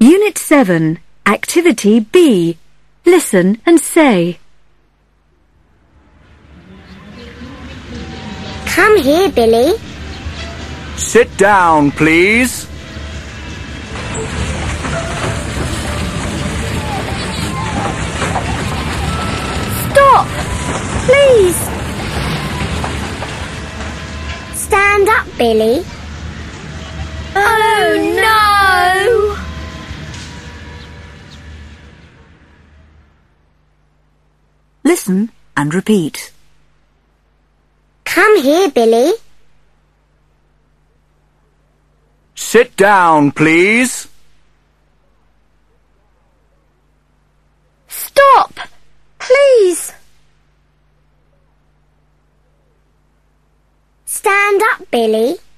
Unit 7, Activity B. Listen and say. Come here, Billy. Sit down, please. Stop! Please! Stand up, Billy. Oh, no! Listen and repeat. Come here, Billy. Sit down, please. Stop! Please! Stand up, Billy.